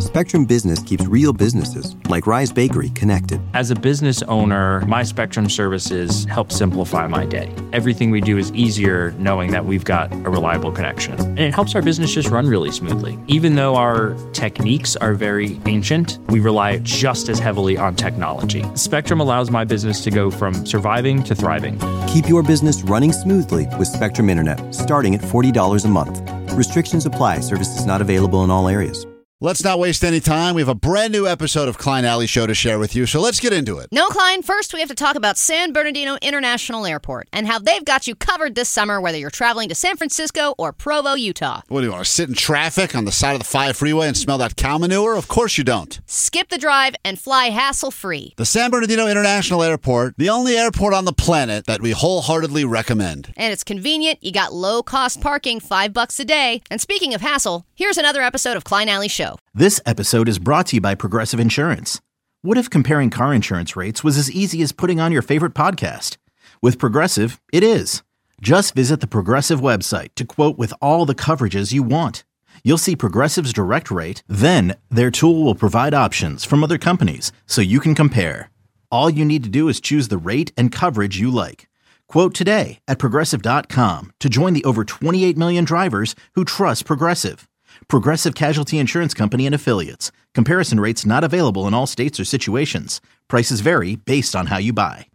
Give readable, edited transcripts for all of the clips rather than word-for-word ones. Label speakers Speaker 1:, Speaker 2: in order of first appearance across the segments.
Speaker 1: Spectrum Business keeps real businesses, like Rise Bakery, connected.
Speaker 2: As a business owner, my Spectrum services help simplify my day. Everything we do is easier knowing that we've got a reliable connection. And it helps our business just run really smoothly. Even though our techniques are very ancient, we rely just as heavily on technology. Spectrum allows my business to go from surviving to thriving.
Speaker 1: Keep your business running smoothly with Spectrum Internet, starting at $40 a month. Restrictions apply. Services not available in all areas.
Speaker 3: Let's not waste any time. We have a brand new episode of Klein Alley Show to share with you, so let's get into it.
Speaker 4: No, Klein. First, we have to talk about San Bernardino International Airport and how they've got you covered this summer, whether you're traveling to San Francisco or Provo, Utah.
Speaker 3: What, do you want to sit in traffic on the side of the 5 freeway and smell that cow manure? Of course you don't.
Speaker 4: Skip the drive and fly hassle-free.
Speaker 3: The San Bernardino International Airport, the only airport on the planet that we wholeheartedly recommend.
Speaker 4: And it's convenient. You got low-cost parking, $5 a day. And speaking of hassle, here's another episode of Klein Alley Show.
Speaker 5: This episode is brought to you by Progressive Insurance. What if comparing car insurance rates was as easy as putting on your favorite podcast? With Progressive, it is. Just visit the Progressive website to quote with all the coverages you want. You'll see Progressive's direct rate, then their tool will provide options from other companies so you can compare. All you need to do is choose the rate and coverage you like. Quote today at Progressive.com to join the over 28 million drivers who trust Progressive. Progressive Casualty Insurance Company and Affiliates. Comparison rates not available in all states or situations. Prices vary based on how you buy.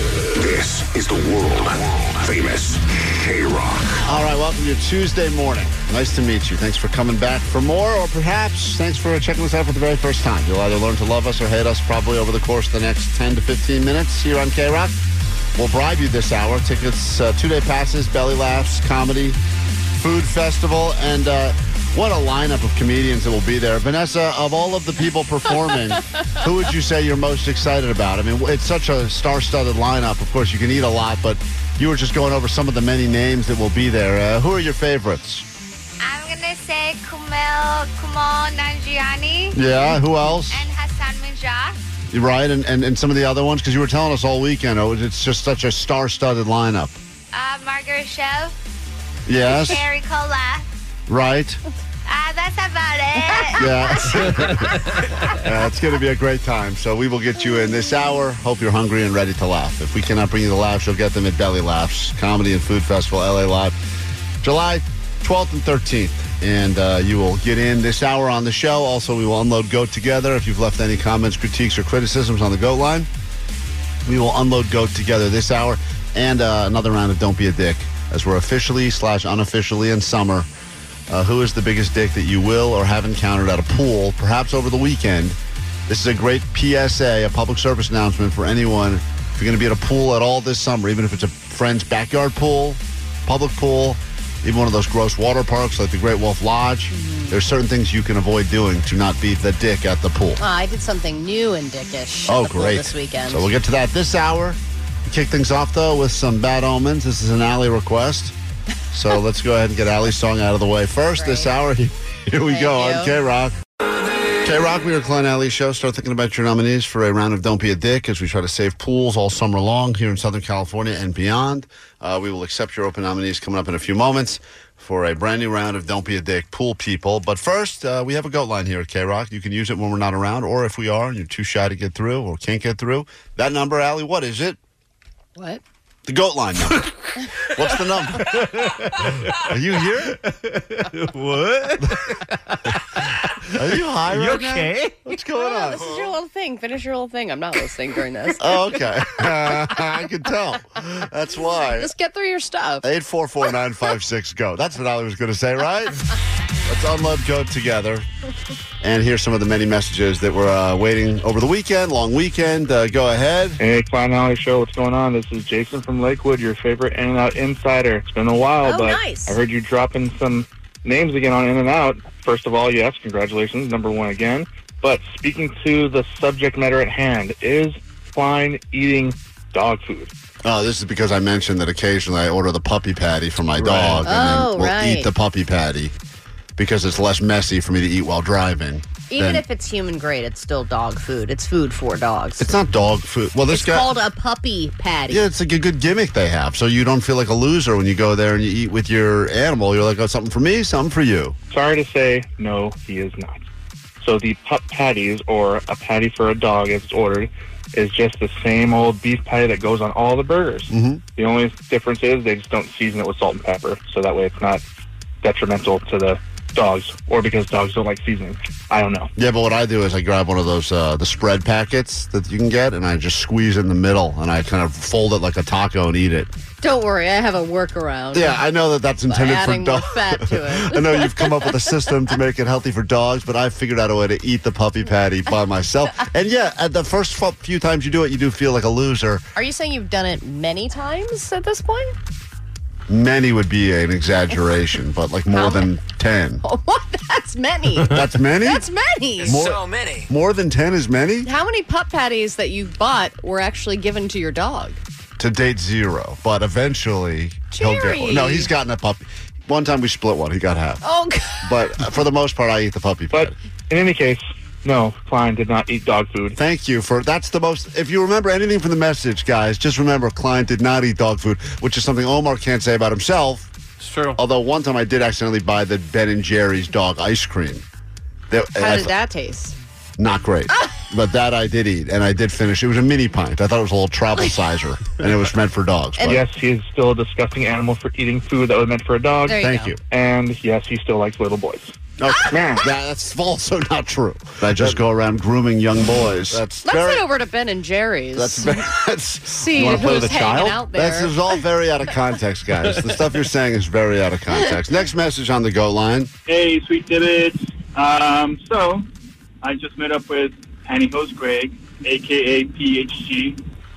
Speaker 6: This is the world-famous K-Rock.
Speaker 3: All right, welcome to your Tuesday morning. Nice to meet you. Thanks for coming back for more, or perhaps thanks for checking us out for the very first time. You'll either learn to love us or hate us probably over the course of the next 10 to 15 minutes here on K-Rock. We'll bribe you this hour. Tickets, 2-day passes, belly laughs, comedy, food festival, and what a lineup of comedians that will be there. Vanessa, of all of the people performing, who would you say you're most excited about? I mean, it's such a star-studded lineup. Of course, you can eat a lot, but you were just going over some of the many names that will be there. Who are your favorites?
Speaker 7: I'm going to say Kumail Nanjiani.
Speaker 3: Yeah, who else?
Speaker 7: And Hassan Minhaj.
Speaker 3: You're right, and some of the other ones, because you were telling us all weekend, it's just such a star-studded lineup.
Speaker 7: Margaret Shev.
Speaker 3: Yes.
Speaker 7: Sherry Cola.
Speaker 3: Right.
Speaker 7: That's about it.
Speaker 3: Yeah, it's going to be a great time. So we will get you in this hour. Hope you're hungry and ready to laugh. If we cannot bring you the laughs, you'll get them at Belly Laughs, Comedy and Food Festival, LA Live, July 12th and 13th. And you will get in this hour on the show. Also, we will unload GOAT together. If you've left any comments, critiques, or criticisms on the GOAT line, we will unload GOAT together this hour. And another round of Don't Be a Dick, as we're officially/unofficially in summer. Who is the biggest dick that you will or have encountered at a pool, perhaps over the weekend? This is a great PSA, a public service announcement for anyone. If you're going to be at a pool at all this summer, even if it's a friend's backyard pool, public pool, even one of those gross water parks like the Great Wolf Lodge, there's certain things you can avoid doing to not be the dick at the pool.
Speaker 4: I did something new and dickish
Speaker 3: at
Speaker 4: the pool this weekend.
Speaker 3: So we'll get to that this hour. We kick things off, though, with some Bad Omens. This is an Allie request. So let's go ahead and get Allie's song out of the way first. This hour. Here we go on K-Rock. K-Rock, we are Klein Alley Show. Start thinking about your nominees for a round of Don't Be a Dick as we try to save pools all summer long here in Southern California and beyond. We will accept your open nominees coming up in a few moments for a brand new round of Don't Be a Dick pool people. But first, we have a GOAT line here at K-Rock. You can use it when we're not around, or if we are and you're too shy to get through or can't get through. That number, Allie, what is it?
Speaker 4: What?
Speaker 3: The GOAT line number. What's the number? Are you here? What? Are you high right
Speaker 8: okay?
Speaker 3: Now? What's going on?
Speaker 4: This is your little thing. Finish your little thing. I'm not listening during this.
Speaker 3: Oh, okay. I can tell. That's why.
Speaker 4: Just get through your stuff.
Speaker 3: 844-956-GOAT. That's what I was going to say, right? Let's unload GOAT together. And here's some of the many messages that were waiting over the weekend, long weekend. Go ahead.
Speaker 9: Hey, Klein Alley Show. What's going on? This is Jason from Lakewood, your favorite In-N-Out insider. It's been a while, but
Speaker 4: nice.
Speaker 9: I heard you dropping some names again on In-N-Out. First of all, yes, congratulations, number one again. But speaking to the subject matter at hand, is Klein eating dog food?
Speaker 3: Oh, this is because I mentioned that occasionally I order the puppy patty for my dog, and then we'll eat the puppy patty because it's less messy for me to eat while driving.
Speaker 4: Even if it's human grade, it's still dog food. It's food for dogs.
Speaker 3: It's not dog food. Well,
Speaker 4: it's called a puppy patty.
Speaker 3: Yeah, it's like a good gimmick they have, so you don't feel like a loser when you go there and you eat with your animal. You're like, oh, something for me, something for you.
Speaker 9: Sorry to say, no, he is not. So the pup patties, or a patty for a dog as it's ordered, is just the same old beef patty that goes on all the burgers.
Speaker 3: Mm-hmm.
Speaker 9: The only difference is they just don't season it with salt and pepper, so that way it's not detrimental to the dogs, or because dogs don't like seasoning. I don't know.
Speaker 3: Yeah, but what I do is I grab one of those the spread packets that you can get, and I just squeeze in the middle, and I kind of fold it like a taco and eat it.
Speaker 4: Don't worry, I have a workaround.
Speaker 3: Yeah, I know that's intended for
Speaker 4: adding more
Speaker 3: dogs.
Speaker 4: fat to it.
Speaker 3: I know you've come up with a system to make it healthy for dogs, but I've figured out a way to eat the puppy patty by myself. And yeah, at the first few times you do it, you do feel like a loser.
Speaker 4: Are you saying you've done it many times at this point?
Speaker 3: Many would be an exaggeration, but like more than 10.
Speaker 4: Oh, what? That's many.
Speaker 3: That's many?
Speaker 4: That's many.
Speaker 3: So many. More than 10 is many?
Speaker 4: How many pup patties that you bought were actually given to your dog?
Speaker 3: To date, 0. But eventually, he'll
Speaker 4: Jerry.
Speaker 3: get. No, he's gotten a puppy. One time we split one. He got half.
Speaker 4: Oh, God.
Speaker 3: But for the most part, I eat the puppy patty.
Speaker 9: But in any case, no, Klein did not eat dog food.
Speaker 3: Thank you for that's the most. If you remember anything from the message, guys, just remember Klein did not eat dog food, which is something Omar can't say about himself.
Speaker 8: It's true.
Speaker 3: Although one time I did accidentally buy the Ben & Jerry's dog ice cream.
Speaker 4: How did that taste?
Speaker 3: Not great. But that I did eat, and I did finish. It was a mini pint. I thought it was a little travel sizer, and it was meant for dogs.
Speaker 9: And yes, he is still a disgusting animal for eating food that was meant for a dog.
Speaker 3: Thank you.
Speaker 9: And yes, he still likes little boys.
Speaker 3: Okay. That's also not true. I just go around grooming young boys.
Speaker 4: Let's head over to Ben & Jerry's. See
Speaker 3: you wanna play
Speaker 4: who's
Speaker 3: with a
Speaker 4: hanging
Speaker 3: child?
Speaker 4: out there.
Speaker 3: This is all very out of context, guys. The stuff you're saying is very out of context. Next message on the go line.
Speaker 10: Hey, sweet divots. So I just met up with Pantyhose Greg, a.k.a. PHG.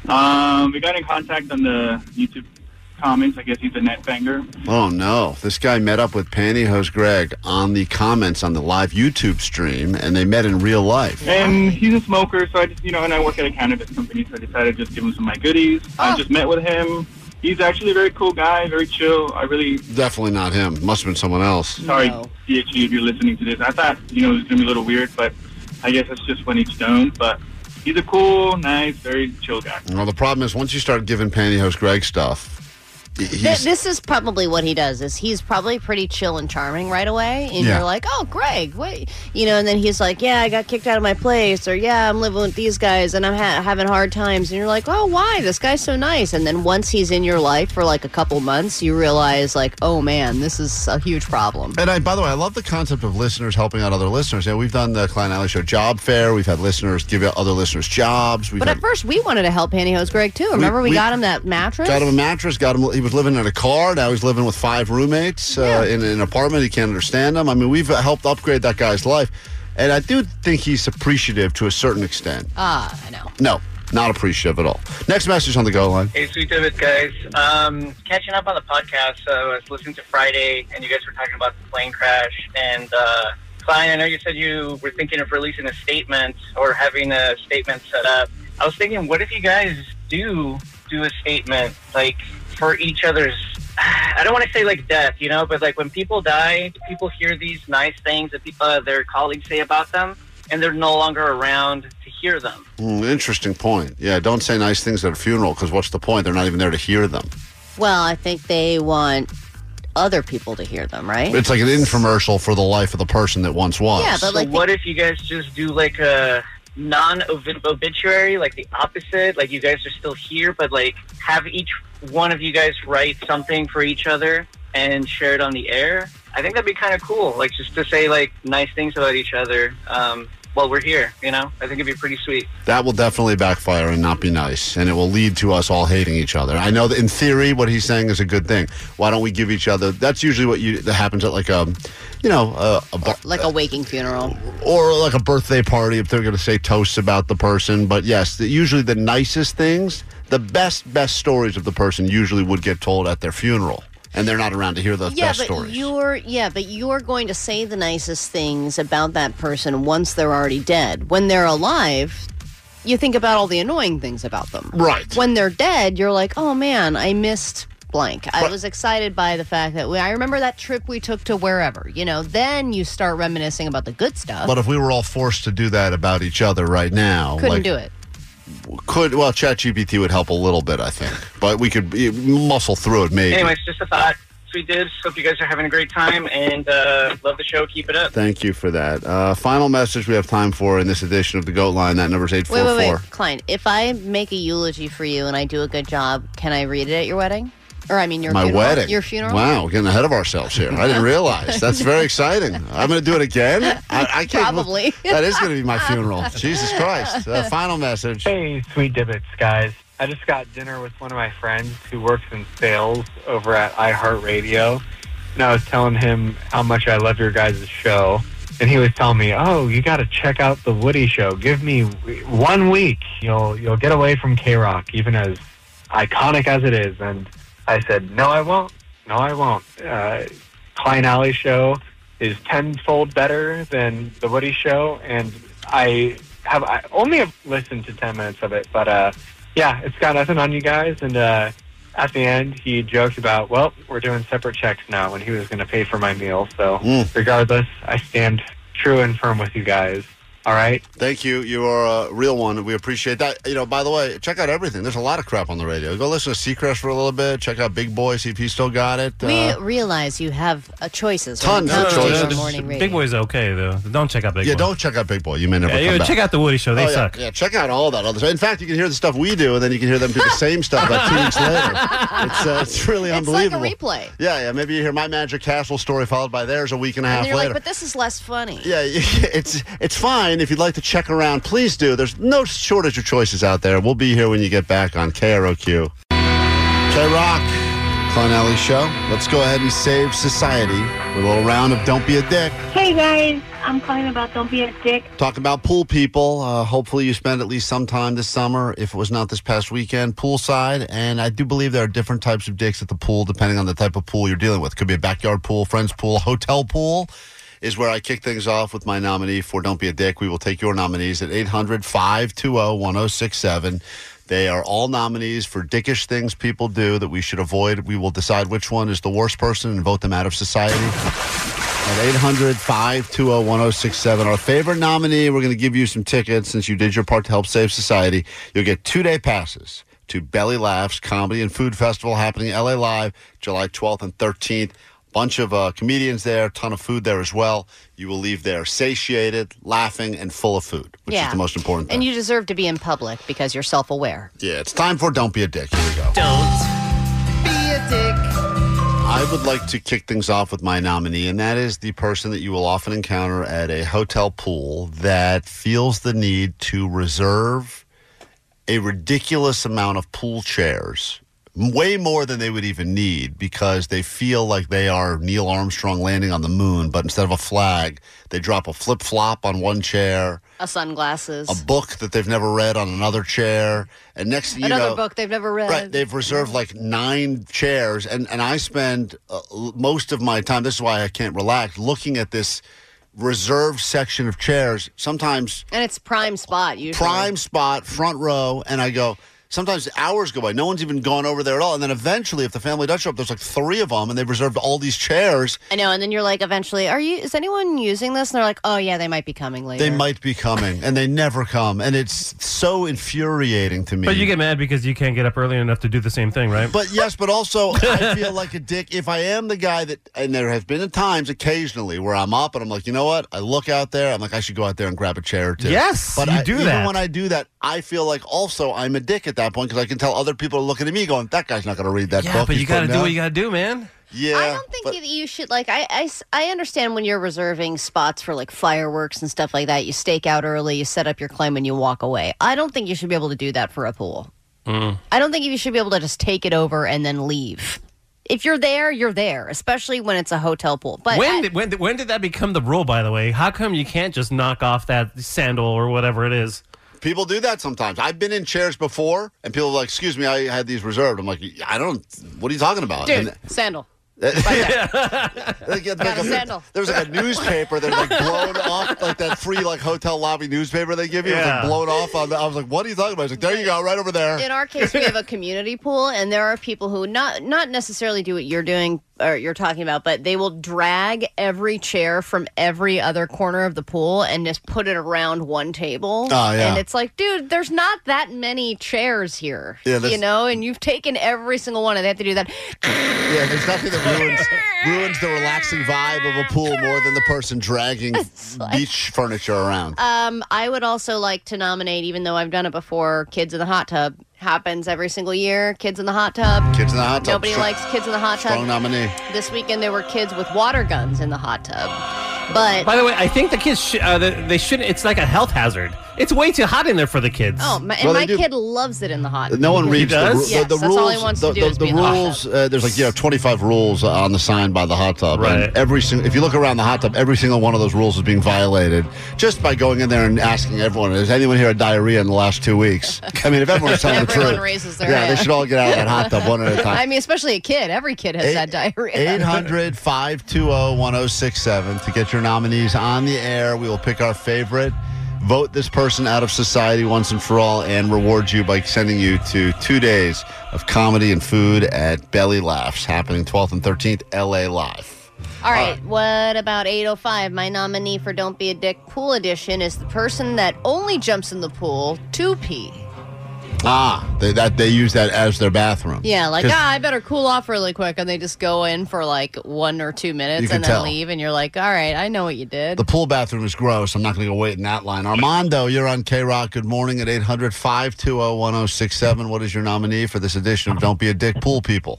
Speaker 10: We got in contact on the YouTube comments. I guess he's a net banger.
Speaker 3: Oh, no. This guy met up with Pantyhose Greg on the comments on the live YouTube stream, and they met in real life.
Speaker 10: And he's a smoker, so I just, and I work at a cannabis company, so I decided to just give him some of my goodies. I just met with him. He's actually a very cool guy, very chill.
Speaker 3: Definitely not him. Must have been someone else.
Speaker 10: Sorry, PHG, if you're listening to this. I thought, it was going to be a little weird, but I guess it's just when he's stoned. But he's a cool, nice, very chill guy.
Speaker 3: Well, the problem is once you start giving Pantyhose Greg stuff,
Speaker 4: this is probably what he does. Is he's probably pretty chill and charming right away, and you're like, "Oh, Greg, wait," and then he's like, "Yeah, I got kicked out of my place," or "Yeah, I'm living with these guys and I'm having hard times," and you're like, "Oh, why? This guy's so nice." And then once he's in your life for like a couple months, you realize, like, "Oh man, this is a huge problem."
Speaker 3: And by the way, I love the concept of listeners helping out other listeners. We've done the Klein Alley Show job fair. We've had listeners give other listeners jobs.
Speaker 4: But at first, we wanted to help Pantyhose Greg too. Remember, we got him that mattress.
Speaker 3: Got him a mattress. He was living in a car. Now he's living with 5 roommates in an apartment. He can't understand them. I mean, we've helped upgrade that guy's life. And I do think he's appreciative to a certain extent.
Speaker 4: I know.
Speaker 3: No, not appreciative at all. Next message on the go line.
Speaker 11: Hey, sweet David, guys. Catching up on the podcast. So I was listening to Friday, and you guys were talking about the plane crash. And Klein, I know you said you were thinking of releasing a statement or having a statement set up. I was thinking, what if you guys do a statement, like, for each other's, I don't want to say like death, but like when people die, people hear these nice things that their colleagues say about them, and they're no longer around to hear them.
Speaker 3: Interesting point. Yeah, don't say nice things at a funeral, because what's the point? They're not even there to hear them.
Speaker 4: Well, I think they want other people to hear them, right?
Speaker 3: It's like an infomercial for the life of the person that once was.
Speaker 4: Yeah, but
Speaker 11: so what if you guys just do like a non-obituary, like the opposite, like you guys are still here, but like have each one of you guys write something for each other and share it on the air? I think that'd be kind of cool, like just to say like nice things about each other while we're here, I think it'd be pretty sweet.
Speaker 3: That will definitely backfire and not be nice, and it will lead to us all hating each other. I know that in theory what he's saying is a good thing. Why don't we give each other, that's usually that happens at like like
Speaker 4: a waking funeral
Speaker 3: or like a birthday party if they're going to say toasts about the person. But yes, usually the nicest things, the best stories of the person usually would get told at their funeral. And they're not around to hear those best stories.
Speaker 4: But you're going to say the nicest things about that person once they're already dead. When they're alive, you think about all the annoying things about them.
Speaker 3: Right.
Speaker 4: When they're dead, you're like, oh man, I missed blank. I was excited by the fact that I remember that trip we took to wherever. Then you start reminiscing about the good stuff.
Speaker 3: But if we were all forced to do that about each other right now,
Speaker 4: couldn't do it. ChatGPT
Speaker 3: would help a little bit, I think, but we could muscle through it maybe.
Speaker 11: Anyways, just a thought. sweet dudes. Hope you guys are having a great time, and love the show. Keep it up.
Speaker 3: Thank you for that. Final message we have time for in this edition of the GOAT Line. That number is 844.
Speaker 4: Wait. Klein, if I make a eulogy for you and I do a good job, can I read it at your wedding? Or, I mean, your
Speaker 3: My
Speaker 4: funeral?
Speaker 3: wedding.
Speaker 4: Your funeral?
Speaker 3: Wow, we're getting ahead of ourselves here. I didn't realize. That's very exciting. I'm going to do it again? I can't.
Speaker 4: Probably.
Speaker 3: That is going to be my funeral. Jesus Christ. Final message.
Speaker 8: Hey, sweet divots, guys. I just got dinner with one of my friends who works in sales over at iHeartRadio. And I was telling him how much I love your guys' show. And he was telling me, oh, you got to check out The Woody Show. Give me 1 week. You'll get away from K-Rock, even as iconic as it is. And I said, no, I won't. No, I won't. Klein Alley Show is tenfold better than The Woody Show. And I only have listened to 10 minutes of it. But, yeah, it's got nothing on you guys. And at the end, he joked about, well, we're doing separate checks now, and he was going to pay for my meal. So regardless, I stand true and firm with you guys. All right.
Speaker 3: Thank you. You are a real one. We appreciate that. By the way, check out everything. There's a lot of crap on the radio. Go listen to Seacrest for a little bit. Check out Big Boy, see if he still got it.
Speaker 4: We realize you have choices.
Speaker 3: Tons of choices.
Speaker 4: Morning radio.
Speaker 12: Big Boy's okay, though. Don't check out Big Boy.
Speaker 3: Yeah, don't check out Big Boy. You may never come back.
Speaker 12: Check out The Woody Show. They suck.
Speaker 3: Yeah, check out all that other stuff. In fact, you can hear the stuff we do, and then you can hear them do the same stuff about 2 weeks later. It's really unbelievable.
Speaker 4: It's like a replay.
Speaker 3: Yeah. Maybe you hear my Magic Castle story followed by theirs a week and a half
Speaker 4: and you're
Speaker 3: later.
Speaker 4: like, but this is less funny.
Speaker 3: Yeah, it's fine. If you'd like to check around, please do. There's no shortage of choices out there. We'll be here when you get back on KROQ. K-Rock, Klein Alley Show. Let's go ahead and save society with a little round of Don't Be a Dick.
Speaker 13: Hey, guys. I'm calling about Don't Be a Dick.
Speaker 3: Talk about pool people. Hopefully you spend at least some time this summer, if it was not this past weekend, poolside. And I do believe there are different types of dicks at the pool, depending on the type of pool you're dealing with. Could be a backyard pool, friend's pool, hotel pool is where I kick things off with my nominee for Don't Be a Dick. We will take your nominees at 800-520-1067. They are all nominees for dickish things people do that we should avoid. We will decide which one is the worst person and vote them out of society. At 800-520-1067. Our favorite nominee, we're going to give you some tickets since you did your part to help save society. You'll get 2-day passes to Belly Laughs Comedy and Food Festival happening at LA Live, July 12th and 13th. Bunch of comedians there, ton of food there as well. You will leave there satiated, laughing, and full of food, which is the most important thing.
Speaker 4: And you deserve to be in public because you're self-aware.
Speaker 3: Yeah, it's time for Don't Be a Dick. Here we go.
Speaker 4: Don't be a dick.
Speaker 3: I would like to kick things off with my nominee, and that is the person that you will often encounter at a hotel pool that feels the need to reserve a ridiculous amount of pool chairs, way more than they would even need, because they feel like they are Neil Armstrong landing on the moon, but instead of a flag, they drop a flip-flop on one chair,
Speaker 4: sunglasses,
Speaker 3: a book that they've never read on another chair, and next thing you know,
Speaker 4: another book they've never read.
Speaker 3: Right, they've reserved like 9 chairs, and I spend most of my time, this is why I can't relax, looking at this reserved section of chairs, sometimes.
Speaker 4: And it's prime spot, usually.
Speaker 3: Prime spot, front row, and I go, sometimes hours go by. No one's even gone over there at all. And then eventually, if the family does show up, there's like 3 of them, and they've reserved all these chairs.
Speaker 4: I know. And then you're like, eventually, is anyone using this? And they're like, oh, yeah, they might be coming later.
Speaker 3: They might be coming, and they never come. And it's so infuriating to me.
Speaker 12: But you get mad because you can't get up early enough to do the same thing, right?
Speaker 3: But yes, but also, I feel like a dick if I am the guy that, and there have been times occasionally where I'm up and I'm like, you know what? I look out there, I'm like, I should go out there and grab a chair or two.
Speaker 12: Yes,
Speaker 3: but
Speaker 12: you do that.
Speaker 3: Even when I do that, I feel like also I'm a dick at that point because I can tell other people are looking at me going, that guy's not going to read that book.
Speaker 12: Yeah, but you got to do what you got to do, man.
Speaker 3: Yeah.
Speaker 4: I don't think you should, like, I understand when you're reserving spots for, like, fireworks and stuff like that. You stake out early, you set up your claim, and you walk away. I don't think you should be able to do that for a pool. I don't think you should be able to just take it over and then leave. If you're there, you're there, especially when it's a hotel pool. But
Speaker 12: when did that become the rule, by the way? How come you can't just knock off that sandal or whatever it is?
Speaker 3: People do that sometimes. I've been in chairs before, and people are like, excuse me, I had these reserved. I'm like, what are you talking about?
Speaker 4: Dude, sandal. Right there. Got a sandal.
Speaker 3: There was like a newspaper that was like blown off, like that free like hotel lobby newspaper they give you. It was like blown off. I was like, what are you talking about? I was like, there you go, right over there.
Speaker 4: In our case, we have a community pool, and there are people who not necessarily do what you're doing, you're talking about, but they will drag every chair from every other corner of the pool and just put it around one table.
Speaker 3: Oh, yeah.
Speaker 4: And it's like, dude, there's not that many chairs here, and you've taken every single one, and they have to do that.
Speaker 3: Yeah, there's nothing that ruins the relaxing vibe of a pool more than the person dragging beach furniture around.
Speaker 4: I would also like to nominate, even though I've done it before, Kids in the Hot Tub. Happens every single year. Kids in the Hot Tub.
Speaker 3: Kids in the Hot Tub.
Speaker 4: Nobody likes Kids in the Hot Tub.
Speaker 3: Strong nominee.
Speaker 4: This weekend there were kids with water guns in the hot tub. But
Speaker 12: by the way, I think the kids they shouldn't. It's like a health hazard. It's way too hot in there for the kids.
Speaker 4: Oh, my kid loves it in the hot tub.
Speaker 3: No one reads the rules.
Speaker 4: Yes, that's all he wants to do is be in the hot tub.
Speaker 3: There's 25 rules on the sign by the hot tub.
Speaker 12: Right.
Speaker 3: And if you look around the hot tub, every single one of those rules is being violated just by going in there and asking everyone, has anyone here had diarrhea in the last 2 weeks? I mean, if everyone's telling the truth.
Speaker 4: Everyone raises their hand.
Speaker 3: They should all get out of that hot tub one at a time.
Speaker 4: I mean, especially a kid. Every kid has that diarrhea.
Speaker 3: 800-520-1067 to get your nominees on the air. We will pick our favorite. Vote this person out of society once and for all and reward you by sending you to 2 days of comedy and food at Belly Laughs, happening 12th and 13th, LA Live.
Speaker 4: All right, what about 805? My nominee for Don't Be a Dick Pool Edition is the person that only jumps in the pool to pee.
Speaker 3: They use that as their bathroom.
Speaker 4: Yeah, like, I better cool off really quick, and they just go in for like 1 or 2 minutes and then leave, and you're like, all right, I know what you did.
Speaker 3: The pool bathroom is gross. I'm not going to go wait in that line. Armando, you're on K-Rock. Good morning at 800-520-1067. What is your nominee for this edition of Don't Be a Dick Pool People?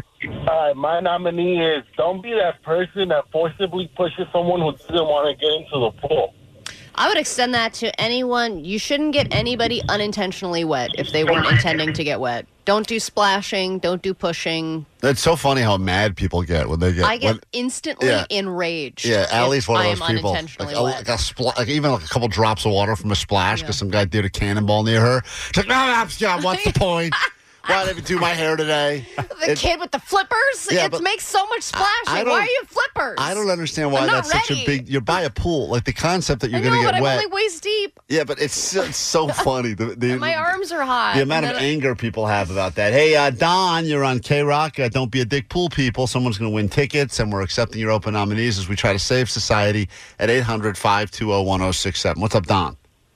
Speaker 14: My nominee is don't be that person that forcibly pushes someone who doesn't want to get into the pool.
Speaker 4: I would extend that to anyone. You shouldn't get anybody unintentionally wet if they weren't intending to get wet. Don't do splashing. Don't do pushing.
Speaker 3: It's so funny how mad people get when they get.
Speaker 4: I get instantly enraged.
Speaker 3: Yeah, Allie's one of those people.
Speaker 4: Wet.
Speaker 3: Even a couple drops of water from a splash because some guy did a cannonball near her. She's like, no, what's the point? Why did I do my hair today?
Speaker 4: The kid with the flippers? It makes so much splashing. Why are you flippers?
Speaker 3: I don't understand why that's such a big... You're by a pool. Like, the concept that you're going to get wet.
Speaker 4: I'm only waist deep.
Speaker 3: Yeah, but it's so funny.
Speaker 4: My arms are hot.
Speaker 3: The amount of anger people have about that. Hey, Don, you're on K-Rock. Don't be a dick pool people. Someone's going to win tickets, and we're accepting your open nominees as we try to save society at 800-520-1067. What's up, Don?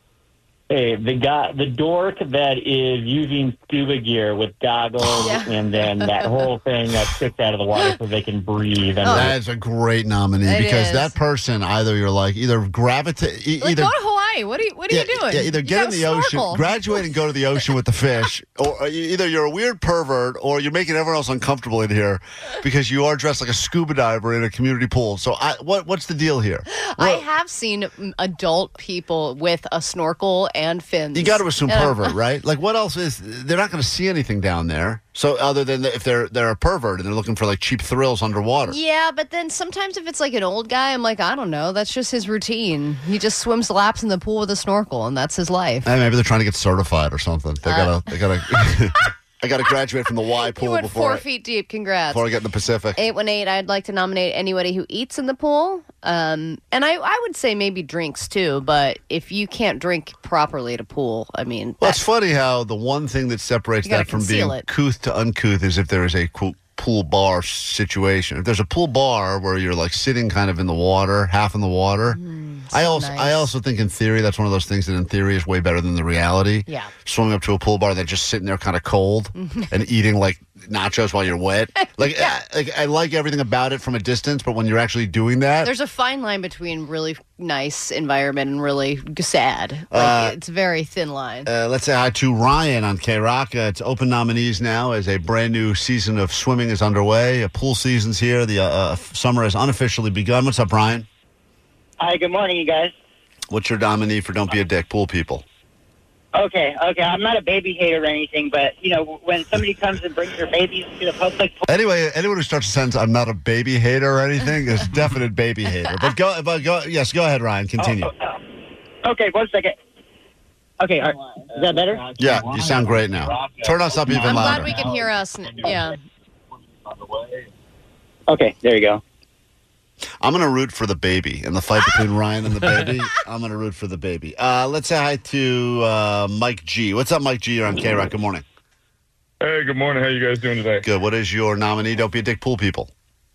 Speaker 15: Hey, the dork that is using scuba gear with goggles and then that whole thing that sticks out of the water so they can breathe.
Speaker 3: That is a great nominee because that person either gravitate,
Speaker 4: either go to Hawaii. What are you doing?
Speaker 3: Yeah, either get in the ocean, graduate and go to the ocean with the fish, or either you're a weird pervert or you're making everyone else uncomfortable in here because you are dressed like a scuba diver in a community pool. So what's the deal here?
Speaker 4: I have seen adult people with a snorkel and fins.
Speaker 3: You got to assume pervert, right? Like, what else is... They're not going to see anything down there. So, other than if they're a pervert and they're looking for, like, cheap thrills underwater.
Speaker 4: Yeah, but then sometimes if it's, like, an old guy, I'm like, I don't know. That's just his routine. He just swims laps in the pool with a snorkel, and that's his life.
Speaker 3: Maybe they're trying to get certified or something. They gotta... I got to graduate from the Y pool
Speaker 4: you went 4 feet deep. Congrats.
Speaker 3: Before I get in the Pacific.
Speaker 4: 818, I'd like to nominate anybody who eats in the pool. And I would say maybe drinks too, but if you can't drink properly at a pool, I mean...
Speaker 3: Well, it's funny how the one thing that separates that from being couth to uncouth is if there is a, quote, pool bar situation. If there's a pool bar where you're like sitting kind of in the water, half in the water... I also think in theory that's one of those things that in theory is way better than the reality.
Speaker 4: Yeah.
Speaker 3: Swimming up to a pool bar that's just sitting there kind of cold and eating like nachos while you're wet. Like, I like everything about it from a distance, but when you're actually doing that...
Speaker 4: There's a fine line between really nice environment and really sad. It's a very thin line.
Speaker 3: Let's say hi to Ryan on K-Rock. It's open nominees now as a brand new season of swimming is underway. Pool season's here. The summer has unofficially begun. What's up, Ryan?
Speaker 16: Hi, good morning, you guys.
Speaker 3: What's your nominee for Don't Be a Dick Pool People?
Speaker 16: Okay. I'm not a baby hater or anything, but, when somebody comes and brings their babies to the public pool...
Speaker 3: Anyway, anyone who starts to sentence, I'm not a baby hater or anything, is definite baby hater. But go ahead, Ryan, continue.
Speaker 16: Okay, 1 second. Okay, is that better?
Speaker 3: Yeah, you sound great now. Turn us up even louder.
Speaker 4: I'm glad we can hear us. Yeah.
Speaker 16: Okay, there you go.
Speaker 3: I'm going to root for the baby. In the fight between Ryan and the baby, I'm going to root for the baby. Let's say hi to Mike G. What's up, Mike G? You're on K-Rock. Good morning.
Speaker 17: Hey, good morning. How you guys doing today?
Speaker 3: Good. What is your nominee? Don't be a dick pool people.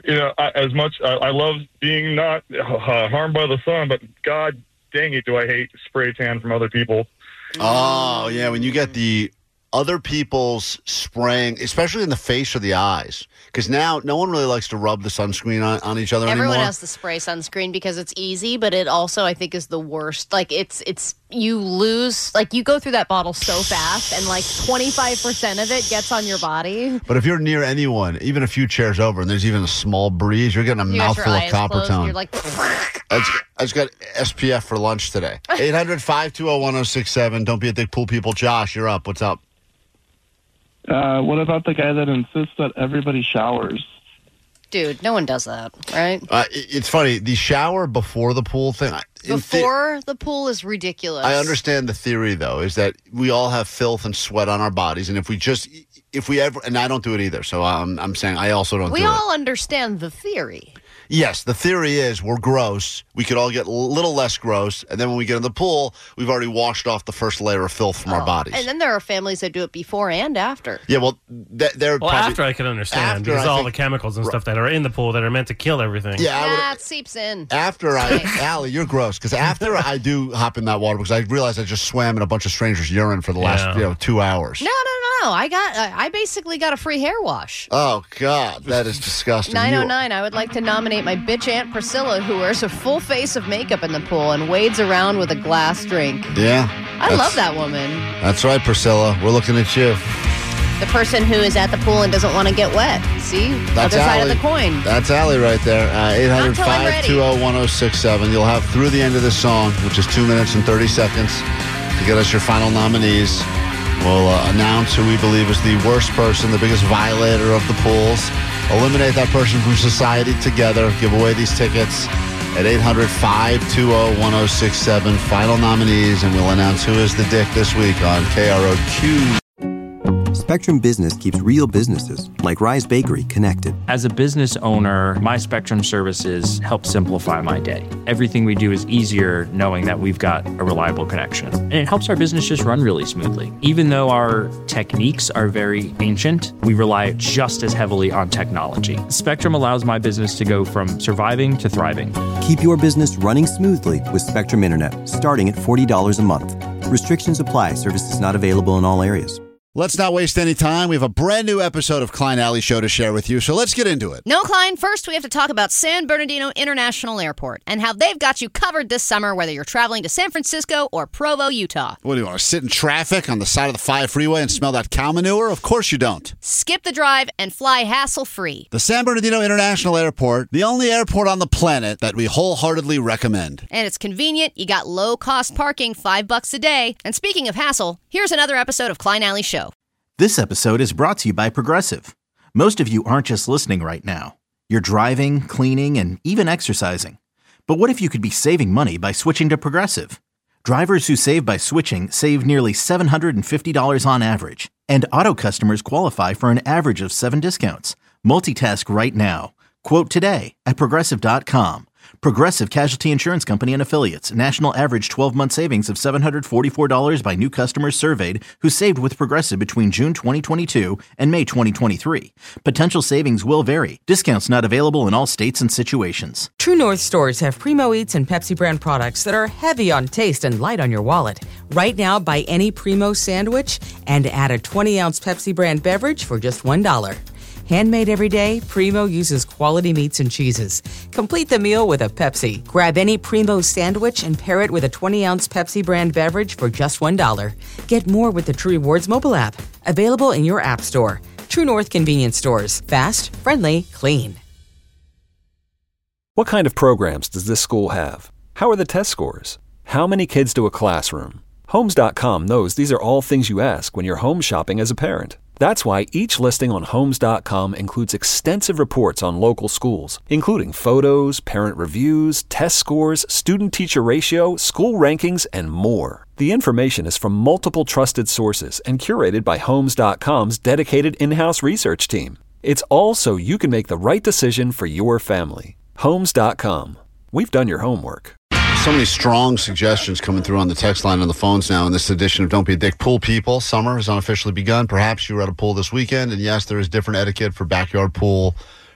Speaker 17: as much I love being not harmed by the sun, but God dang it, do I hate spray tan from other people.
Speaker 3: Oh, yeah, when you get the other people's spraying, especially in the face or the eyes, because now no one really likes to rub the sunscreen on each other
Speaker 4: Everyone
Speaker 3: anymore.
Speaker 4: has to spray sunscreen because it's easy, but it also, I think, is the worst. Like, it's you lose, like, you go through that bottle so fast, and, like, 25% of it gets on your body.
Speaker 3: But if you're near anyone, even a few chairs over, and there's even a small breeze, you're getting a mouthful of copper tone.
Speaker 4: You're like,
Speaker 3: I just got SPF for lunch today. 800-520-1067. Don't be a dick, pool people. Josh, you're up. What's up?
Speaker 18: What about the guy that insists that everybody showers?
Speaker 4: dude, no one does that, right?
Speaker 3: It's funny. The shower before the pool thing.
Speaker 4: Before the pool is ridiculous.
Speaker 3: I understand the theory, though, is that we all have filth and sweat on our bodies. And if we ever, and I don't do it either. So I'm saying I also don't do it.
Speaker 4: We all understand the theory.
Speaker 3: Yes, the theory is we're gross. We could all get a little less gross. And then when we get in the pool, we've already washed off the first layer of filth from our bodies.
Speaker 4: And then there are families that do it before and after.
Speaker 3: Yeah, well, they're
Speaker 12: well,
Speaker 3: probably,
Speaker 12: after I can understand, because all the chemicals and stuff that are in the pool that are meant to kill everything.
Speaker 3: Yeah,
Speaker 4: it seeps in.
Speaker 3: After Allie, you're gross. Because after I do hop in that water, because I realized I just swam in a bunch of strangers' urine for the last 2 hours.
Speaker 4: No. I basically got a free hair wash.
Speaker 3: Oh, God. That is disgusting.
Speaker 4: 909, I would like to nominate my bitch Aunt Priscilla, who wears a full face of makeup in the pool and wades around with a glass drink.
Speaker 3: Yeah.
Speaker 4: I love that woman.
Speaker 3: That's right, Priscilla. We're looking at you.
Speaker 4: The person who is at the pool and doesn't want to get wet. See?
Speaker 3: That's
Speaker 4: Other side
Speaker 3: Allie.
Speaker 4: of the coin.
Speaker 3: That's Allie right there. 800-520-1067. You'll have through the end of this song, which is 2 minutes and 30 seconds, to get us your final nominees. We'll announce who we believe is the worst person, the biggest violator of the pools. Eliminate that person from society together. Give away these tickets at 800-520-1067. Final nominees, and we'll announce who is the dick this week on KROQ.
Speaker 1: Spectrum Business keeps real businesses, like Rise Bakery, connected.
Speaker 2: As a business owner, my Spectrum services help simplify my day. Everything we do is easier knowing that we've got a reliable connection. And it helps our business just run really smoothly. Even though our techniques are very ancient, we rely just as heavily on technology. Spectrum allows my business to go from surviving to thriving.
Speaker 1: Keep your business running smoothly with Spectrum Internet, starting at $40 a month. Restrictions apply. Services not available in all areas.
Speaker 3: Let's not waste any time. We have a brand new episode of Klein Alley Show to share with you, so let's get into it.
Speaker 19: No, Klein, first we have to talk about San Bernardino International Airport and how they've got you covered this summer, whether you're traveling to San Francisco or Provo, Utah.
Speaker 3: What, do you want to sit in traffic on the side of the 5 freeway and smell that cow manure? Of course you don't.
Speaker 19: Skip the drive and fly hassle-free.
Speaker 3: The San Bernardino International Airport, the only airport on the planet that we wholeheartedly recommend.
Speaker 19: And it's convenient. You got low-cost parking, $5 a day. And speaking of hassle, here's another episode of Klein Alley Show.
Speaker 5: This episode is brought to you by Progressive. Most of you aren't just listening right now. You're driving, cleaning, and even exercising. But what if you could be saving money by switching to Progressive? Drivers who save by switching save nearly $750 on average. And auto customers qualify for an average of 7 discounts. Multitask right now. Quote today at Progressive.com. Progressive Casualty Insurance Company and Affiliates. National average 12-month savings of $744 by new customers surveyed who saved with Progressive between June 2022 and May 2023. Potential savings will vary. Discounts not available in all states and situations.
Speaker 20: True North stores have Primo Eats and Pepsi brand products that are heavy on taste and light on your wallet. Right now, buy any Primo sandwich and add a 20-ounce Pepsi brand beverage for just $1. Handmade every day, Primo uses quality meats and cheeses. Complete the meal with a Pepsi. Grab any Primo sandwich and pair it with a 20-ounce Pepsi brand beverage for just $1. Get more with the True Rewards mobile app. Available in your app store. True North convenience stores. Fast, friendly, clean.
Speaker 21: What kind of programs does this school have? How are the test scores? How many kids do a classroom? Homes.com knows these are all things you ask when you're home shopping as a parent. That's why each listing on Homes.com includes extensive reports on local schools, including photos, parent reviews, test scores, student-teacher ratio, school rankings, and more. The information is from multiple trusted sources and curated by Homes.com's dedicated in-house research team. It's all so you can make the right decision for your family. Homes.com. We've done your homework.
Speaker 3: So many strong suggestions coming through on the text line and the phones now in this edition of Don't Be a Dick. Pool people, summer has unofficially begun. Perhaps you were at a pool this weekend, and yes, there is different etiquette for backyard pool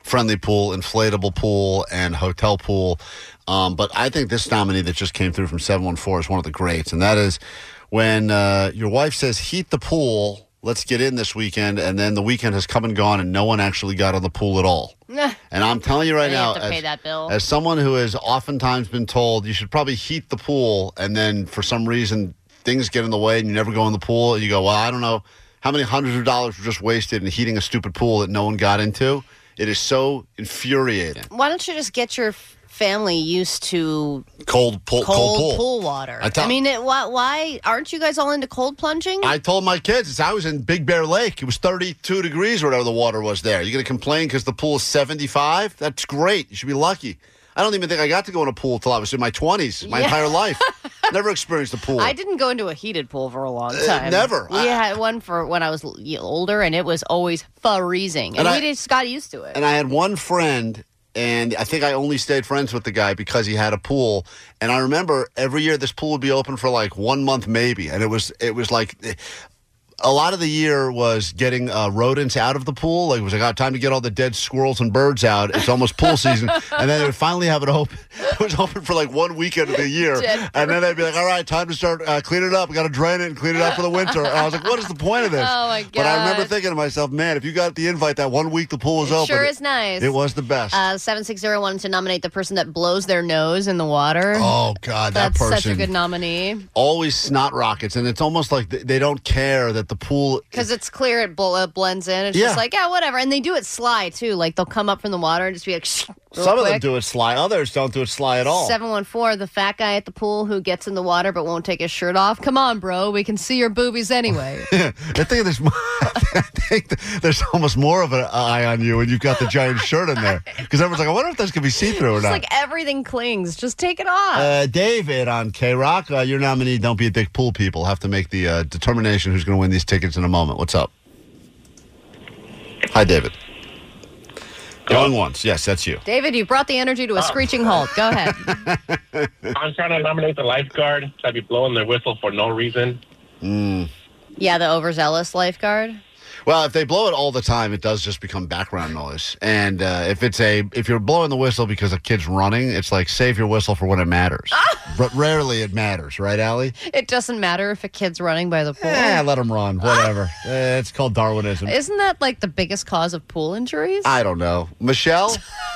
Speaker 3: friendly pool, inflatable pool, and hotel pool. But I think this nominee that just came through from 714 is one of the greats, and that is when your wife says, heat the pool, let's get in this weekend, and then the weekend has come and gone and no one actually got on the pool at all. And I'm telling you right now,
Speaker 4: have to pay that bill.
Speaker 3: As someone who has oftentimes been told you should probably heat the pool, and then for some reason things get in the way and you never go in the pool, and you go, well, I don't know how many hundreds of dollars were just wasted in heating a stupid pool that no one got into. It is so infuriating.
Speaker 4: Why don't you just get your family used to
Speaker 3: cold
Speaker 4: pool water? Why aren't you guys all into cold plunging?
Speaker 3: I told my kids, I was in Big Bear Lake. It was 32 degrees or whatever the water was there. You're going to complain because the pool is 75? That's great. You should be lucky. I don't even think I got to go in a pool until I was in my 20s, my entire life. Never experienced a pool.
Speaker 4: I didn't go into a heated pool for a long time.
Speaker 3: Never.
Speaker 4: We had one for when I was older, and it was always freezing. And we just got used to it.
Speaker 3: And I had one friend, and I think I only stayed friends with the guy because he had a pool. And I remember every year this pool would be open for like 1 month maybe. And it was like a lot of the year was getting rodents out of the pool. Like it was like, time to get all the dead squirrels and birds out. It's almost pool season. And then they would finally have it open. It was open for like 1 weekend of the year. And then they'd be like, all right, time to start cleaning it up. We got to drain it and clean it up for the winter. And I was like, what is the point of this?
Speaker 4: Oh, my God.
Speaker 3: But I remember thinking to myself, man, if you got the invite that 1 week the pool was open.
Speaker 4: Sure is nice.
Speaker 3: It was the best.
Speaker 4: 760 wanted to nominate the person that blows their nose in the water.
Speaker 3: Oh, God, that person.
Speaker 4: That's such a good nominee.
Speaker 3: Always snot rockets. And it's almost like they don't care that the pool...
Speaker 4: Because it's clear, it blends in. It's just like, whatever. And they do it sly, too. Like, they'll come up from the water and just be like,
Speaker 3: Some of them do it sly. Others don't do it sly at all.
Speaker 4: 714, the fat guy at the pool who gets in the water but won't take his shirt off. Come on, bro. We can see your boobies anyway.
Speaker 3: I think there's almost more of an eye on you when you've got the giant shirt in there. Because everyone's like, I wonder if that's going to be see-through or not.
Speaker 4: It's like everything clings. Just take it off.
Speaker 3: David on K-Rock, your nominee, Don't Be a Dick Pool People, have to make the determination who's going to win these tickets in a moment. What's up? Hi, David. Going once. Yes, that's you.
Speaker 4: David, you brought the energy to a screeching halt. Go ahead.
Speaker 6: I'm trying to nominate the lifeguard. I'd be blowing their whistle for no reason.
Speaker 4: Yeah, the overzealous lifeguard.
Speaker 3: Well, if they blow it all the time, it does just become background noise. And if you're blowing the whistle because a kid's running, it's like save your whistle for when it matters. But rarely it matters, right, Allie?
Speaker 4: It doesn't matter if a kid's running by the pool.
Speaker 3: Let him run. Whatever. It's called Darwinism.
Speaker 4: Isn't that like the biggest cause of pool injuries?
Speaker 3: I don't know. Michelle?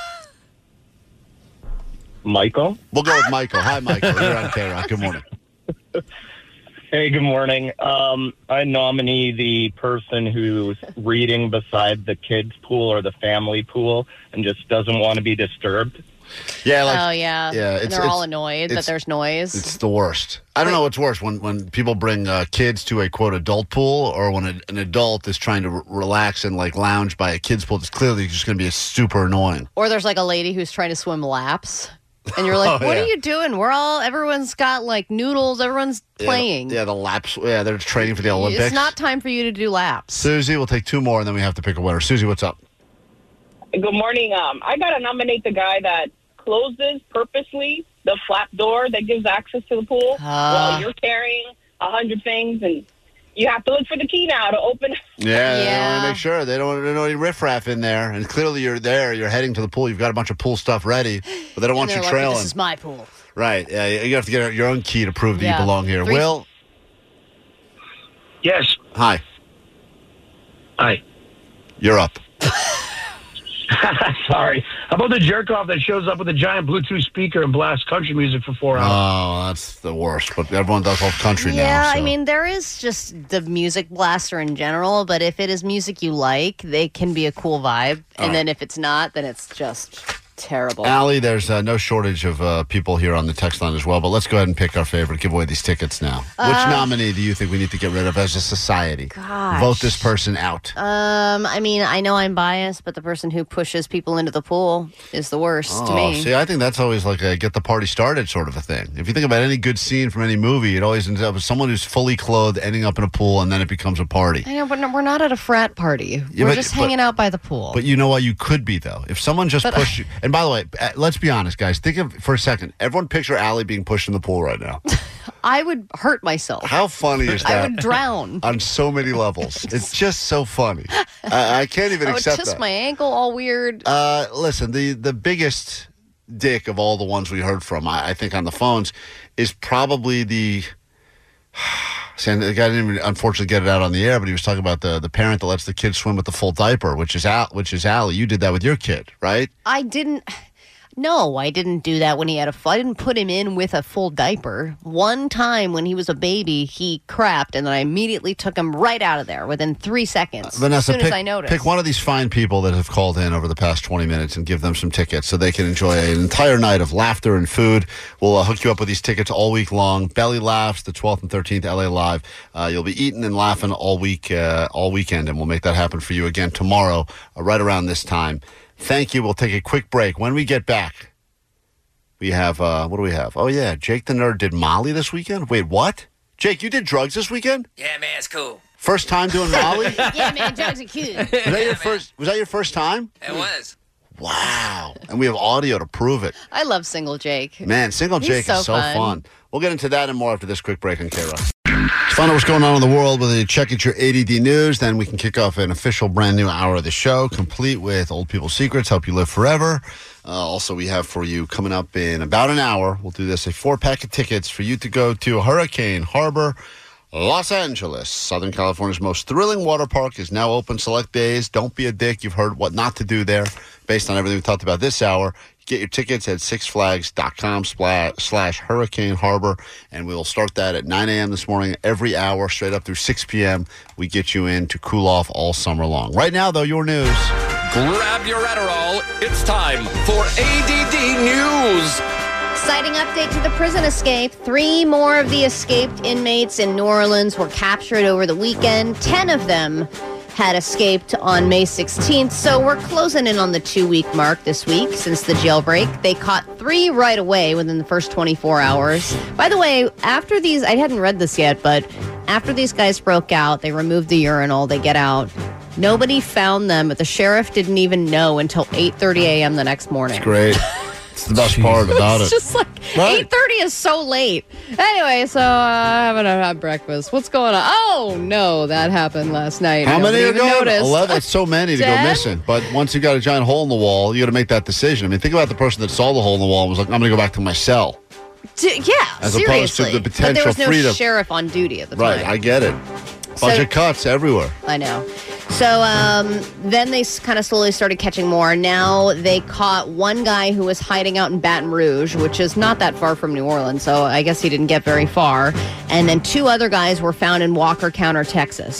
Speaker 6: Michael?
Speaker 3: We'll go with Michael. Hi, Michael. You're on K-Rock. Good morning.
Speaker 15: Hey, good morning. I nominate the person who's reading beside the kids' pool or the family pool and just doesn't want to be disturbed.
Speaker 3: Yeah.
Speaker 4: And they're all annoyed that there's noise.
Speaker 3: It's the worst. I don't know what's worse, when people bring kids to a, quote, adult pool, or when an adult is trying to relax and, like, lounge by a kid's pool. It's clearly just going to be super annoying.
Speaker 4: Or there's, like, a lady who's trying to swim laps. And you're like, what are you doing? Everyone's got like noodles. Everyone's playing.
Speaker 3: Yeah, the laps. Yeah, they're training for the Olympics.
Speaker 4: It's not time for you to do laps.
Speaker 3: Susie, we'll take two more and then we have to pick a winner. Susie, what's up?
Speaker 22: Good morning. I got to nominate the guy that closes purposely the flap door that gives access to the pool while you're carrying 100 things and you have to look for the key now to open.
Speaker 3: Yeah, they want to make sure. They don't want any riffraff in there. And clearly you're there. You're heading to the pool. You've got a bunch of pool stuff ready, but they don't want you trailing.
Speaker 4: This is my pool.
Speaker 3: Right. Yeah, you have to get your own key to prove that you belong here. Will?
Speaker 6: Yes.
Speaker 3: Hi.
Speaker 6: Hi.
Speaker 3: You're up.
Speaker 6: Sorry. How about the jerk-off that shows up with a giant Bluetooth speaker and blasts country music for 4 hours?
Speaker 3: Oh, that's the worst. But everyone does love country now.
Speaker 4: Yeah,
Speaker 3: So.
Speaker 4: I mean, there is just the music blaster in general, but if it is music you like, they can be a cool vibe. And then if it's not, then it's just terrible.
Speaker 3: Allie, there's no shortage of people here on the text line as well, but let's go ahead and pick our favorite. Give away these tickets now. Which nominee do you think we need to get rid of as a society?
Speaker 4: Gosh.
Speaker 3: Vote this person out.
Speaker 4: I mean, I know I'm biased, but the person who pushes people into the pool is the worst to me.
Speaker 3: See, I think that's always like a get the party started sort of a thing. If you think about any good scene from any movie, it always ends up with someone who's fully clothed ending up in a pool, and then it becomes a party.
Speaker 4: I know, but we're not at a frat party. We're just hanging out by the pool.
Speaker 3: But you know what? You could be, though. If someone just pushed you. And by the way, let's be honest, guys. Think of for a second. Everyone picture Allie being pushed in the pool right now.
Speaker 4: I would hurt myself.
Speaker 3: How funny is that?
Speaker 4: I would drown.
Speaker 3: On so many levels. It's just so funny. I can't even accept that.
Speaker 4: I would twist my ankle all weird.
Speaker 3: Listen, the biggest dick of all the ones we heard from, I think, on the phones is probably the guy didn't even unfortunately get it out on the air, but he was talking about the parent that lets the kid swim with the full diaper, which is Allie. You did that with your kid, right?
Speaker 4: I didn't. No, I didn't do that when he had I didn't put him in with a full diaper. One time when he was a baby, he crapped, and then I immediately took him right out of there within 3 seconds.
Speaker 3: Vanessa,
Speaker 4: as soon as I noticed.
Speaker 3: Pick one of these fine people that have called in over the past 20 minutes and give them some tickets so they can enjoy an entire night of laughter and food. We'll hook you up with these tickets all week long. Belly Laughs, the 12th and 13th, LA Live. You'll be eating and laughing all weekend, and we'll make that happen for you again tomorrow, right around this time. Thank you. We'll take a quick break. When we get back, we have, what do we have? Oh, yeah, Jake the Nerd did Molly this weekend. Wait, what? Jake, you did drugs this weekend?
Speaker 7: Yeah, man, it's cool.
Speaker 3: First time doing Molly?
Speaker 4: Yeah, man, drugs are cute.
Speaker 3: Was that your first time?
Speaker 7: It was.
Speaker 3: Wow. And we have audio to prove it.
Speaker 4: I love Single Jake.
Speaker 3: Man, Single Jake
Speaker 4: He's
Speaker 3: is so fun. We'll get into that and more after this quick break on K-Rock. Let's find out what's going on in the world with a check at your ADD news. Then we can kick off an official brand new hour of the show, complete with Old People's Secrets, Help You Live Forever. Also, we have for you coming up in about an hour, we'll do this, a 4-pack of tickets for you to go to Hurricane Harbor, Los Angeles. Southern California's most thrilling water park is now open select days. Don't be a dick. You've heard what not to do there based on everything we talked about this hour. Get your tickets at sixflags.com/Hurricane Harbor, and we'll start that at 9 a.m. this morning, every hour, straight up through 6 p.m. We get you in to cool off all summer long. Right now, though, your news.
Speaker 9: Grab your Adderall. It's time for ADD News.
Speaker 4: Exciting update to the prison escape. 3 more of the escaped inmates in New Orleans were captured over the weekend. 10 of them had escaped on May 16th, so we're closing in on the 2-week mark this week since the jailbreak. They caught 3 right away within the first 24 hours. By the way, after these, I hadn't read this yet, but after these guys broke out, they removed the urinal, they get out. Nobody found them, but the sheriff didn't even know until 8:30 a.m. the next morning.
Speaker 3: It's great. It's the best part about it.
Speaker 4: It's just like, right? 8:30 is so late. Anyway, so I haven't had breakfast. What's going on? Oh, no, that happened last night.
Speaker 3: How many are going?
Speaker 4: Noticed.
Speaker 3: 11. It's so many to go missing. But once you got a giant hole in the wall, you got to make that decision. I mean, think about the person that saw the hole in the wall and was like, I'm going to go back to my cell.
Speaker 4: As
Speaker 3: seriously.
Speaker 4: Opposed
Speaker 3: to the potential
Speaker 4: but there was no
Speaker 3: freedom.
Speaker 4: Sheriff on duty at the time.
Speaker 3: Right, I get it. Budget cuts everywhere.
Speaker 4: I know. So then they kind of slowly started catching more. Now they caught one guy who was hiding out in Baton Rouge, which is not that far from New Orleans, so I guess he didn't get very far. And then 2 other guys were found in Walker County, Texas.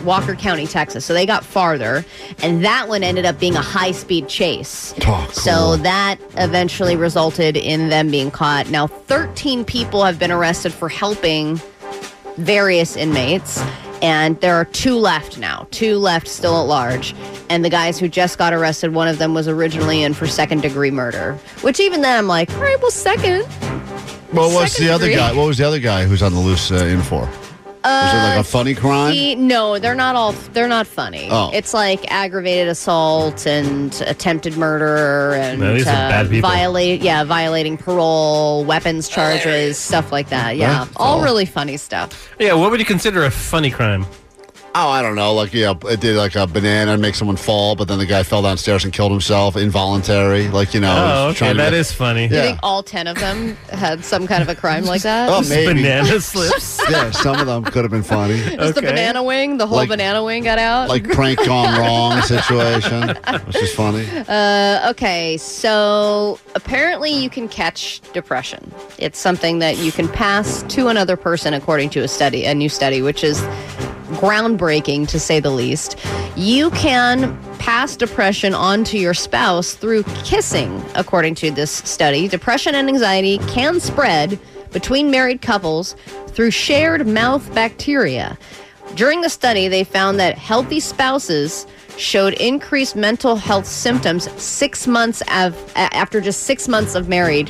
Speaker 4: So they got farther, and that one ended up being a high-speed chase.
Speaker 3: Oh, cool.
Speaker 4: So that eventually resulted in them being caught. Now 13 people have been arrested for helping various inmates. And there are 2 left now. 2 left still at large. And the guys who just got arrested, one of them was originally in for 2nd-degree murder. Which even then I'm like, all right, well, second.
Speaker 3: Well, what's the other guy? What was the other guy who's on the loose in for? Was it like a funny crime?
Speaker 4: No, they're not funny.
Speaker 3: Oh.
Speaker 4: It's like aggravated assault and attempted murder and
Speaker 12: Man, these are bad people.
Speaker 4: violating parole, weapons charges, stuff like that. Yeah,
Speaker 3: That's
Speaker 4: all
Speaker 3: all.
Speaker 4: really funny stuff.
Speaker 12: Yeah, what would you consider a funny crime?
Speaker 3: Oh, I don't know. Like, it did like a banana and make someone fall, but then the guy fell downstairs and killed himself. Involuntary. Like,
Speaker 12: Oh, okay, that is funny.
Speaker 4: You
Speaker 3: Yeah.
Speaker 4: think all 10 of them had some kind of a crime like that?
Speaker 3: Oh, maybe.
Speaker 12: Banana slips.
Speaker 3: Yeah, some of them could have been funny.
Speaker 4: Just the banana wing, the whole
Speaker 3: Like-
Speaker 4: banana wing got out?
Speaker 3: Like prank gone wrong situation, which is funny.
Speaker 4: Okay, so apparently you can catch depression. It's something that you can pass to another person, according to a new study, which is groundbreaking to say the least. You can pass depression on to your spouse through kissing, according to this study. Depression and anxiety can spread between married couples through shared mouth bacteria. During the study, they found that healthy spouses showed increased mental health symptoms 6 months after just 6 months of marriage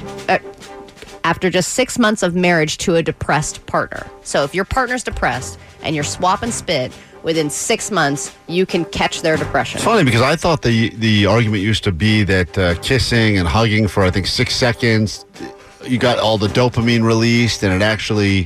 Speaker 4: to a depressed partner. So if your partner's depressed and you're swapping spit, within 6 months, you can catch their depression.
Speaker 3: It's funny because I thought the argument used to be that kissing and hugging for, I think, 6 seconds, you got all the dopamine released and it actually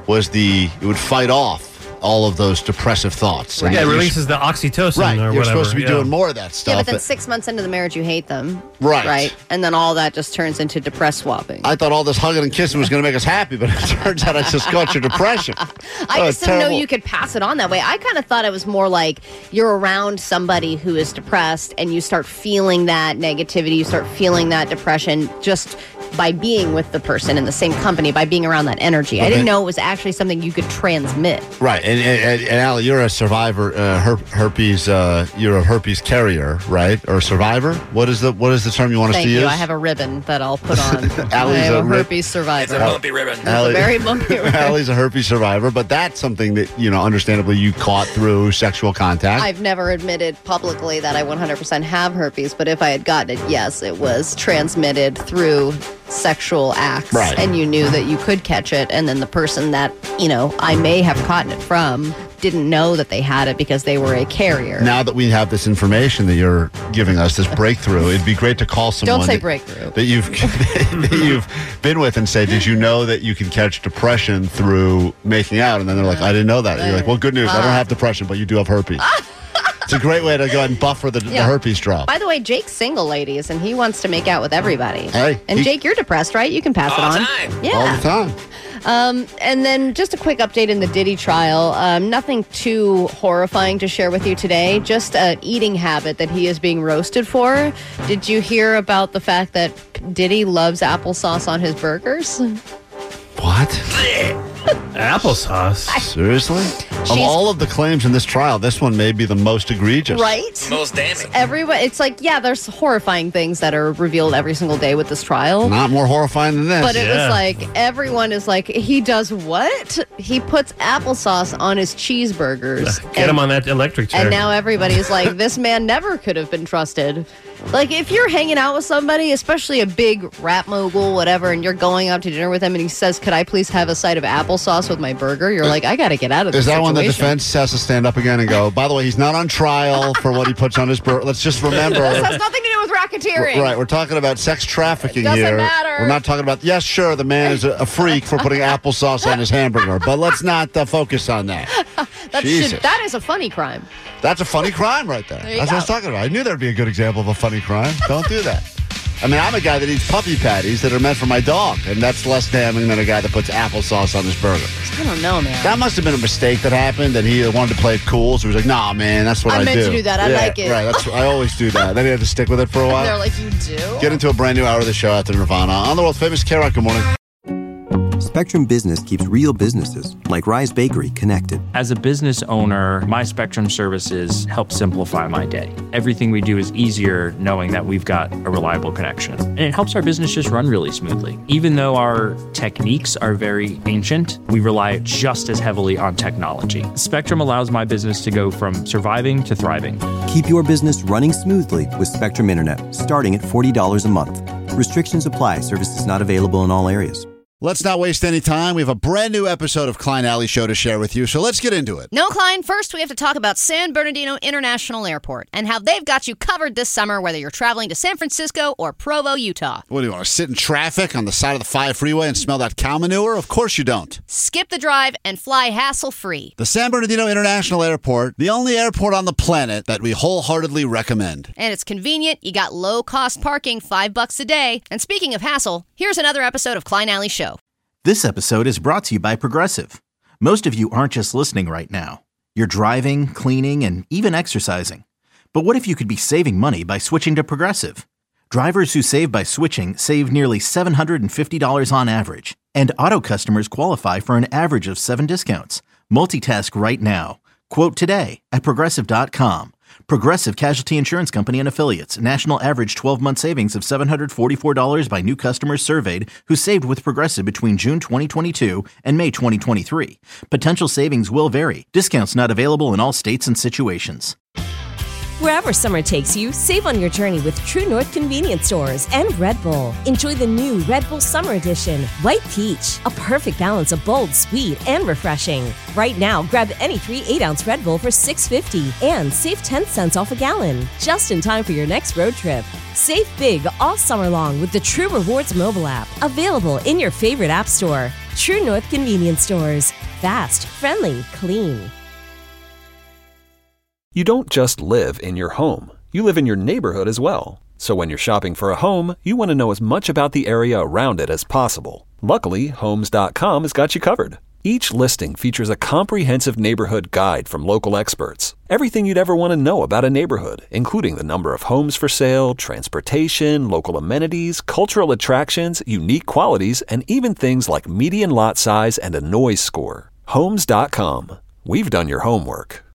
Speaker 3: it would fight off all of those depressive thoughts.
Speaker 12: Right. Yeah, it releases the oxytocin
Speaker 3: right.
Speaker 12: or
Speaker 3: You're
Speaker 12: whatever.
Speaker 3: supposed to be doing more of that stuff.
Speaker 4: Yeah, but then 6 months into the marriage, you hate them.
Speaker 3: Right.
Speaker 4: Right? And then all that just turns into depressed swapping.
Speaker 3: I thought all this hugging and kissing was going to make us happy, but it turns out it's just got your depression.
Speaker 4: I just didn't know you could pass it on that way. I kind of thought it was more like you're around somebody who is depressed and you start feeling that negativity, you start feeling that depression just by being with the person in the same company, by being around that energy. I didn't know it was actually something you could transmit.
Speaker 3: Right. And Allie, you're a survivor, herpes, you're a herpes carrier, right? Or survivor? What is the term you want us
Speaker 4: Thank
Speaker 3: to
Speaker 4: you.
Speaker 3: use?
Speaker 4: I have a ribbon that I'll put on.
Speaker 3: Allie's
Speaker 4: I am
Speaker 3: a
Speaker 4: a herpes survivor.
Speaker 9: It's a bumpy ribbon.
Speaker 4: It's a very bumpy ribbon.
Speaker 3: Allie's a herpes survivor, but that's something that, understandably you caught through sexual contact.
Speaker 4: I've never admitted publicly that I 100% have herpes, but if I had gotten it, yes, it was transmitted through sexual acts.
Speaker 3: Right.
Speaker 4: And you knew that you could catch it, and then the person that, I may have caught it from didn't know that they had it because they were a carrier.
Speaker 3: Now that we have this information that you're giving us, this breakthrough, it'd be great to call someone.
Speaker 4: Don't say breakthrough.
Speaker 3: That you've been with and say, did you know that you can catch depression through making out? And then they're like, I didn't know that. And you're like, well, good news. I don't have depression, but you do have herpes. It's a great way to go ahead and buffer the herpes drop.
Speaker 4: By the way, Jake's single, ladies, and he wants to make out with everybody.
Speaker 3: Hey,
Speaker 4: and Jake, you're depressed, right? You can pass it on.
Speaker 9: All the time.
Speaker 4: Yeah.
Speaker 3: All the time.
Speaker 4: And then just a quick update in the Diddy trial. Nothing too horrifying to share with you today. Just an eating habit that he is being roasted for. Did you hear about the fact that Diddy loves applesauce on his burgers?
Speaker 3: What?
Speaker 12: Applesauce?
Speaker 3: Seriously? Of all of the claims in this trial, this one may be the most egregious.
Speaker 4: Right?
Speaker 9: Most damning.
Speaker 4: Everyone, it's like, there's horrifying things that are revealed every single day with this trial.
Speaker 3: Not more horrifying than this.
Speaker 4: But it was like, everyone is like, he does what? He puts applesauce on his cheeseburgers.
Speaker 12: Get him on that electric chair.
Speaker 4: And now everybody's like, this man never could have been trusted. Like, if you're hanging out with somebody, especially a big rap mogul, whatever, and you're going out to dinner with him and he says, could I please have a side of applesauce with my burger? You're like, I got to get out of this
Speaker 3: Is that
Speaker 4: situation.
Speaker 3: when the defense has to stand up again and go, by the way, he's not on trial for what he puts on his burger. Let's just remember.
Speaker 4: This has nothing to do with racketeering.
Speaker 3: Right, we're talking about sex trafficking
Speaker 4: It doesn't
Speaker 3: here.
Speaker 4: matter.
Speaker 3: We're not talking about, yes, sure, the man is a freak for putting applesauce on his hamburger, but let's not focus on that.
Speaker 4: That is a funny crime.
Speaker 3: That's a funny crime right there.
Speaker 4: There you
Speaker 3: That's
Speaker 4: go.
Speaker 3: what I was talking about. I knew there'd be a good example of a funny crime. Don't do that. I mean, I'm a guy that eats puppy patties that are meant for my dog, and that's less damning than a guy that puts applesauce on his burger.
Speaker 4: I don't know, man.
Speaker 3: That must have been a mistake that happened, and he wanted to play it cool, so he was like, nah, man, that's what I do.
Speaker 4: I meant to do that. I like it.
Speaker 3: Right, I always do that. Then he had to stick with it for a while.
Speaker 4: They're like, you do?
Speaker 3: Get into a brand new hour of the show after Nirvana on the world famous K-Rock. Good morning.
Speaker 1: Spectrum Business keeps real businesses, like Rise Bakery, connected.
Speaker 2: As a business owner, my Spectrum services help simplify my day. Everything we do is easier knowing that we've got a reliable connection. And it helps our business just run really smoothly. Even though our techniques are very ancient, we rely just as heavily on technology. Spectrum allows my business to go from surviving to thriving.
Speaker 1: Keep your business running smoothly with Spectrum Internet, starting at $40 a month. Restrictions apply. Services not available in all areas.
Speaker 3: Let's not waste any time. We have a brand new episode of Klein Alley Show to share with you, so let's get into it.
Speaker 19: No, Klein, first we have to talk about San Bernardino International Airport and how they've got you covered this summer, whether you're traveling to San Francisco or Provo, Utah.
Speaker 3: What do you want to sit in traffic on the side of the 5 freeway and smell that cow manure? Of course you don't.
Speaker 19: Skip the drive and fly hassle-free.
Speaker 3: The San Bernardino International Airport, the only airport on the planet that we wholeheartedly recommend.
Speaker 19: And it's convenient. You got low-cost parking, $5 a day. And speaking of hassle, here's another episode of Klein Alley Show.
Speaker 5: This episode is brought to you by Progressive. Most of you aren't just listening right now. You're driving, cleaning, and even exercising. But what if you could be saving money by switching to Progressive? Drivers who save by switching save nearly $750 on average. And auto customers qualify for an average of 7 discounts. Multitask right now. Quote today at Progressive.com. Progressive Casualty Insurance Company and Affiliates. National average 12-month savings of $744 by new customers surveyed who saved with Progressive between June 2022 and May 2023. Potential savings will vary. Discounts not available in all states and situations.
Speaker 7: Wherever summer takes you, save on your journey with True North Convenience Stores and Red Bull. Enjoy the new Red Bull Summer Edition, White Peach, a perfect balance of bold, sweet, and refreshing. Right now, grab any 3 8-ounce Red Bull for $6.50 and save 10 cents off a gallon, just in time for your next road trip. Save big all summer long with the True Rewards mobile app, available in your favorite app store. True North Convenience Stores. Fast, friendly, clean.
Speaker 21: You don't just live in your home. You live in your neighborhood as well. So when you're shopping for a home, you want to know as much about the area around it as possible. Luckily, Homes.com has got you covered. Each listing features a comprehensive neighborhood guide from local experts. Everything you'd ever want to know about a neighborhood, including the number of homes for sale, transportation, local amenities, cultural attractions, unique qualities, and even things like median lot size and a noise score. Homes.com. We've done your homework.